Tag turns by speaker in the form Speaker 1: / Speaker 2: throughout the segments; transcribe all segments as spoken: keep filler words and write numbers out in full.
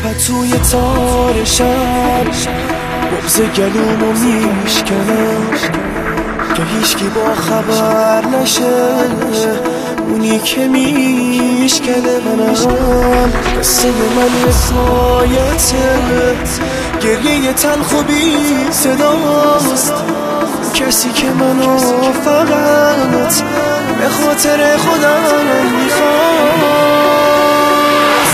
Speaker 1: پتوی تار شب بغز گلومو میشکنم که هیچکی با خبر نشه، اونی که میشکنه منم. قصه من حکایته، گریه تلخ و بی صداست، کسی که منو فقط به خاطر خودم میخواست.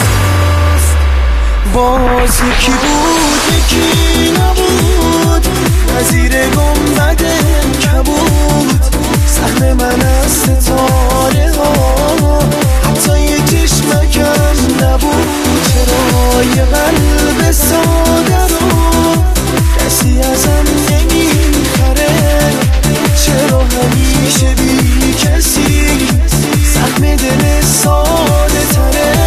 Speaker 1: باز یکی بود یکی نبود، نظیر گنبد کبود، سهم من از ستاره ها حتی یه چشمکم نبود. چرا یه قلب ساده رو کسی ازم نمیخره؟ چرا همیشه بی کسی سهم دل ساده تره؟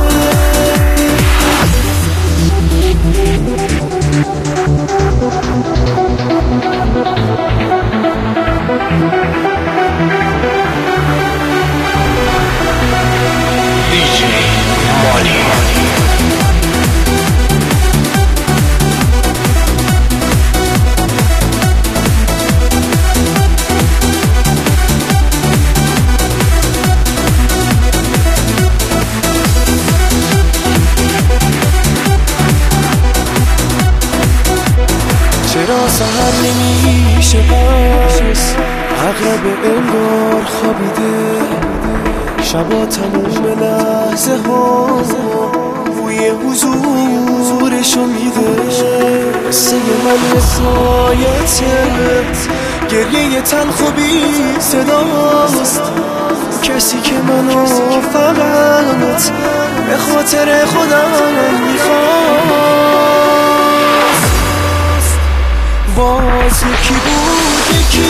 Speaker 1: چرا سهر نمیشه پس عقرب انگار خوابیده، شبا تموم لحظه ها بوی حضورشو میده. قصه من حکایته، گریه تلخ و بی صداست، کسی که منو فقط به خاطر خودم میخواست. باز یکی بود یکی